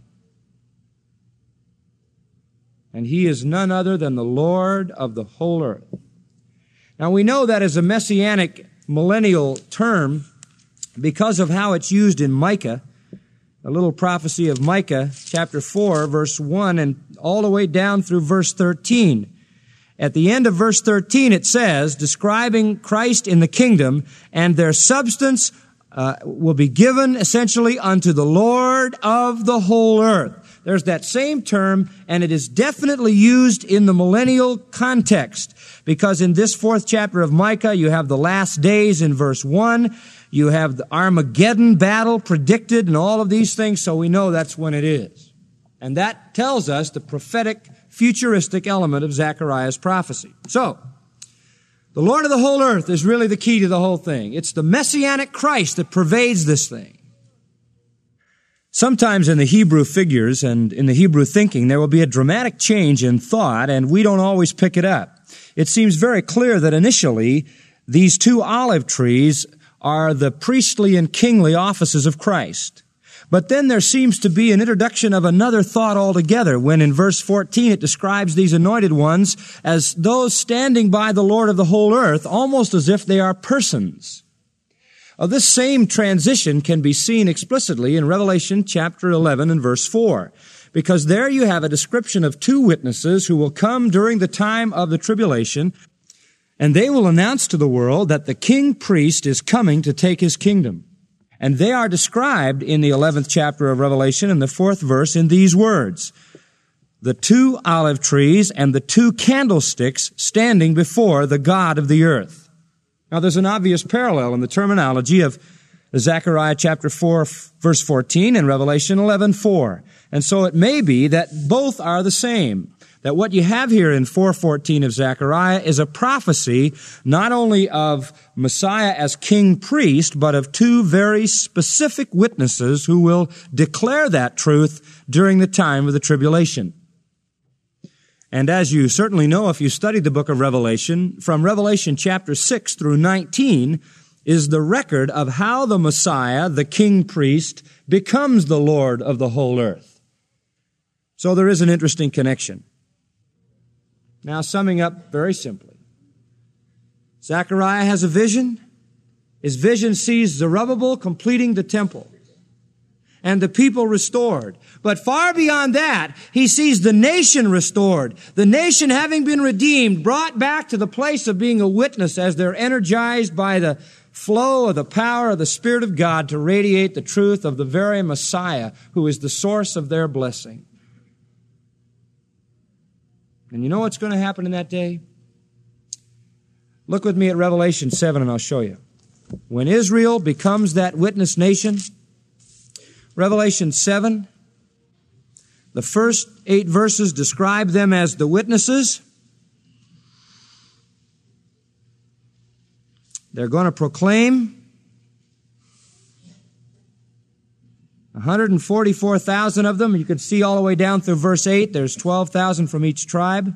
B: And he is none other than the Lord of the whole earth. Now we know that as a messianic millennial term because of how it's used in Micah, a little prophecy of Micah chapter four, verse one, and all the way down through verse thirteen. At the end of verse thirteen, it says, describing Christ in the kingdom, and their substance uh, will be given essentially unto the Lord of the whole earth. There's that same term, and it is definitely used in the millennial context, because in this fourth chapter of Micah, you have the last days in verse one, you have the Armageddon battle predicted, and all of these things, so we know that's when it is. And that tells us the prophetic futuristic element of Zechariah's prophecy. So, the Lord of the whole earth is really the key to the whole thing. It's the messianic Christ that pervades this thing. Sometimes in the Hebrew figures and in the Hebrew thinking, there will be a dramatic change in thought, and we don't always pick it up. It seems very clear that initially, these two olive trees are the priestly and kingly offices of Christ. But then there seems to be an introduction of another thought altogether when in verse fourteen it describes these anointed ones as those standing by the Lord of the whole earth, almost as if they are persons. Uh, this same transition can be seen explicitly in Revelation chapter eleven and verse four, because there you have a description of two witnesses who will come during the time of the tribulation, and they will announce to the world that the king priest is coming to take his kingdom. And they are described in the eleventh chapter of Revelation in the fourth verse in these words, the two olive trees and the two candlesticks standing before the God of the earth. Now there's an obvious parallel in the terminology of Zechariah chapter four, verse fourteen and Revelation eleven four. And so it may be that both are the same. that what you have here in four fourteen of Zechariah is a prophecy not only of Messiah as king priest, but of two very specific witnesses who will declare that truth during the time of the tribulation. And as you certainly know if you studied the book of Revelation, from Revelation chapter six through nineteen is the record of how the Messiah, the king priest, becomes the Lord of the whole earth. So there is an interesting connection. Now, summing up very simply, Zechariah has a vision. His vision sees Zerubbabel completing the temple and the people restored. But far beyond that, he sees the nation restored. The nation having been redeemed, brought back to the place of being a witness as they're energized by the flow of the power of the Spirit of God to radiate the truth of the very Messiah who is the source of their blessing. And you know what's going to happen in that day? Look with me at Revelation seven and I'll show you. When Israel becomes that witness nation, Revelation seven, the first eight verses describe them as the witnesses. They're going to proclaim one hundred forty-four thousand of them. You can see all the way down through verse eight. There's twelve thousand from each tribe.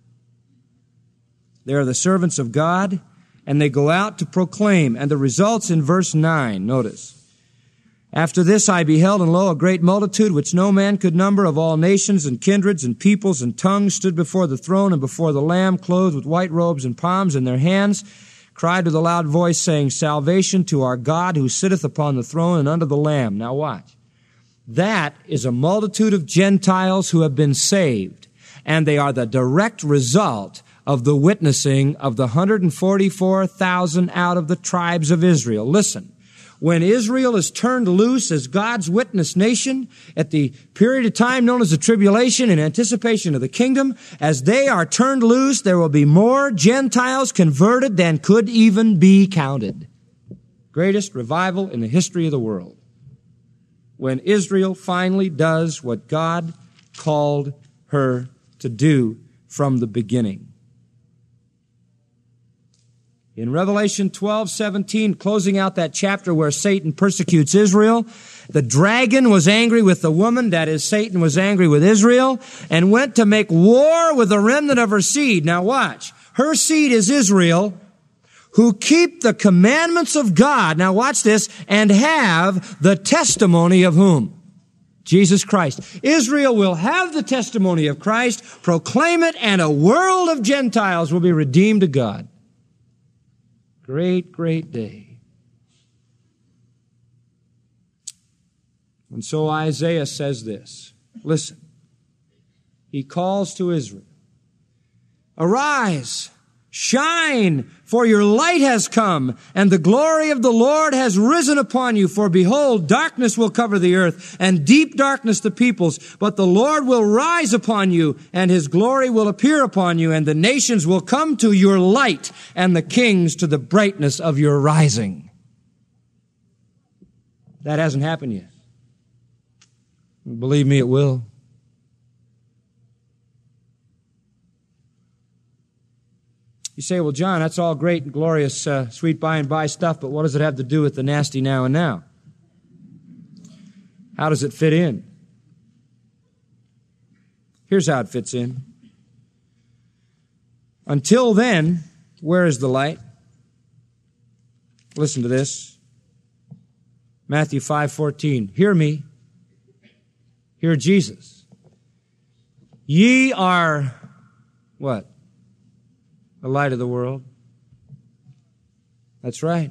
B: They are the servants of God, and they go out to proclaim. And the results in verse nine, notice. After this I beheld, and lo, a great multitude, which no man could number, of all nations and kindreds and peoples and tongues, stood before the throne and before the Lamb, clothed with white robes and palms in their hands, cried with a loud voice, saying, Salvation to our God who sitteth upon the throne and unto the Lamb. Now watch. That is a multitude of Gentiles who have been saved, and they are the direct result of the witnessing of the one hundred forty-four thousand out of the tribes of Israel. Listen, when Israel is turned loose as God's witness nation at the period of time known as the tribulation in anticipation of the kingdom, as they are turned loose, there will be more Gentiles converted than could even be counted. Greatest revival in the history of the world. When Israel finally does what God called her to do from the beginning. In Revelation twelve seventeen, closing out that chapter where Satan persecutes Israel, the dragon was angry with the woman, that is, Satan was angry with Israel, and went to make war with the remnant of her seed. Now watch. Her seed is Israel, who keep the commandments of God, now watch this, and have the testimony of whom? Jesus Christ. Israel will have the testimony of Christ, proclaim it, and a world of Gentiles will be redeemed to God. Great, great day. And so Isaiah says this. Listen. He calls to Israel. Arise, shine, for your light has come, and the glory of the Lord has risen upon you. For behold, darkness will cover the earth, and deep darkness the peoples. But the Lord will rise upon you, and his glory will appear upon you, and the nations will come to your light, and the kings to the brightness of your rising. That hasn't happened yet. Believe me, it will. You say, well, John, that's all great and glorious, uh, sweet by and by stuff, but what does it have to do with the nasty now and now? How does it fit in? Here's how it fits in. Until then, where is the light? Listen to this. Matthew five fourteen. Hear me. Hear Jesus. Ye are what? The light of the world. That's right.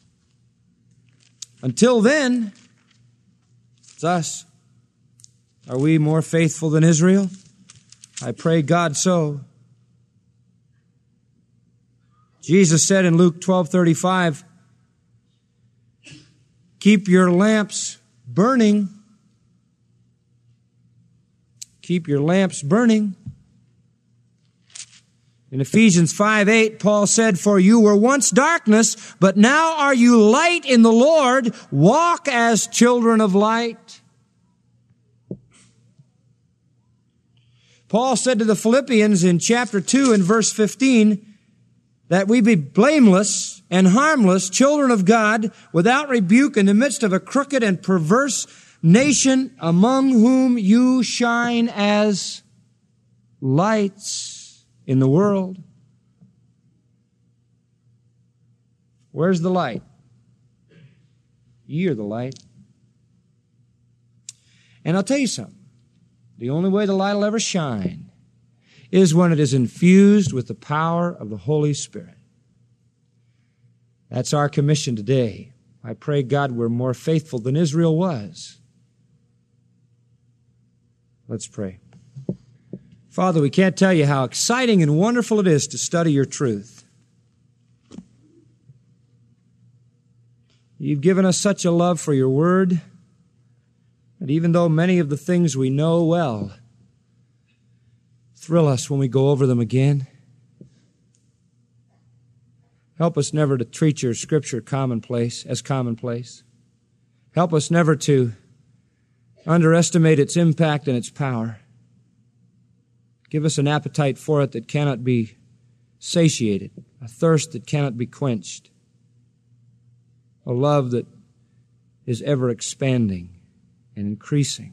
B: Until then, it's us. Are we more faithful than Israel? I pray God so. Jesus said in Luke twelve thirty-five, keep your lamps burning. Keep your lamps burning. In Ephesians five eight, Paul said, for you were once darkness, but now are you light in the Lord. Walk as children of light. Paul said to the Philippians in chapter two and verse fifteen that we be blameless and harmless, children of God, without rebuke in the midst of a crooked and perverse nation, among whom you shine as lights in the world. Where's the light? Ye are the light. And I'll tell you something. The only way the light will ever shine is when it is infused with the power of the Holy Spirit. That's our commission today. I pray, God, we're more faithful than Israel was. Let's pray. Father, we can't tell you how exciting and wonderful it is to study your truth. You've given us such a love for your word, and even though many of the things we know well thrill us when we go over them again, help us never to treat your scripture commonplace as commonplace. Help us never to underestimate its impact and its power. Give us an appetite for it that cannot be satiated, a thirst that cannot be quenched, a love that is ever expanding and increasing.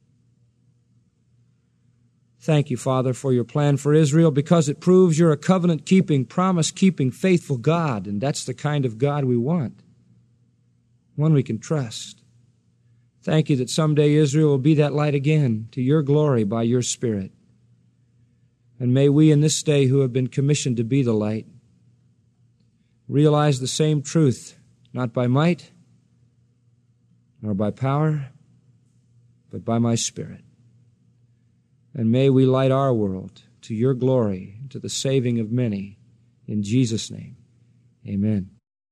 B: Thank you, Father, for your plan for Israel, because it proves you're a covenant-keeping, promise-keeping, faithful God, and that's the kind of God we want, one we can trust. Thank you that someday Israel will be that light again to your glory by your Spirit. And may we in this day who have been commissioned to be the light realize the same truth, not by might nor by power, but by my Spirit. And may we light our world to your glory, to the saving of many. In Jesus' name, amen.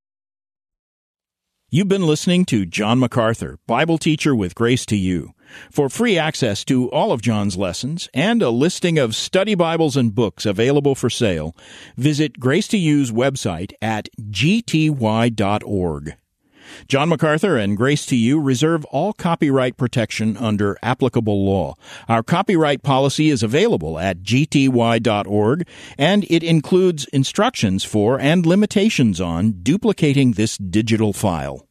A: You've been listening to John MacArthur, Bible teacher with Grace to You. For free access to all of John's lessons and a listing of study Bibles and books available for sale, visit Grace to You's website at g t y dot org. John MacArthur and Grace to You reserve all copyright protection under applicable law. Our copyright policy is available at g t y dot org, and it includes instructions for and limitations on duplicating this digital file.